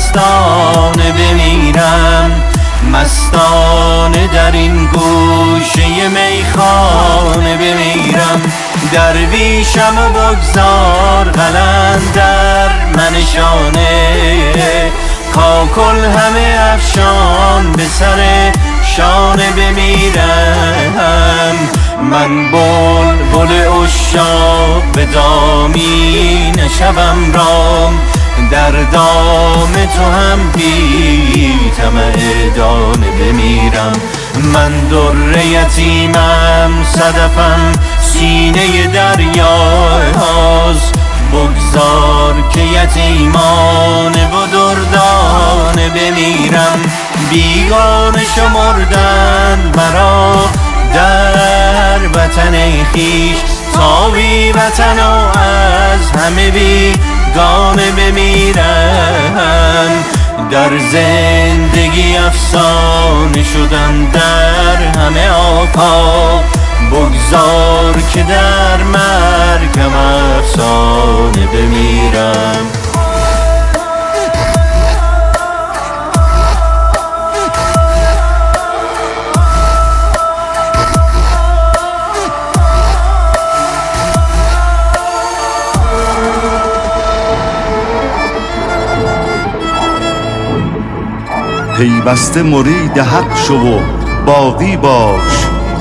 مستانه بمیرم، مستانه در این گوشه میخانه بمیرم. درویشم و بگذار قلندر منشانه، کاکل همه افشان به سر شانه بمیرم. من بلبل عشاق به دامی نشوم رام، در دام تو هم بی طمع دانه بمیرم. من در یتیمم، صدفم سینه دریاست، بگذار که یتیمانه و دردانه بمیرم. بیگانه شمردن مرا در وطن خویش، تا بی وطن و از همه بیگانه بمیرم. در زندگی افسانه شدن در همه آفاق، بگذار که در مرگم افسانه بمیرم. پیوسته مرید حق شو و باقی باش،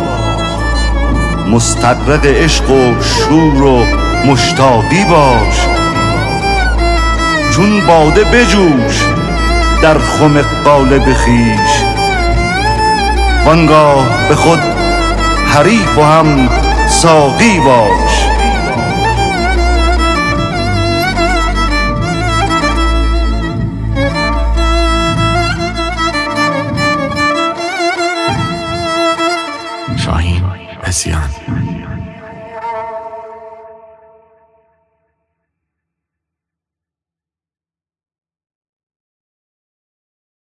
مستغرق عشق و شور و مشتاقی باش. چون باده بجوش در خم قالب خویش، وانگاه به خود حریف و هم ساقی باش.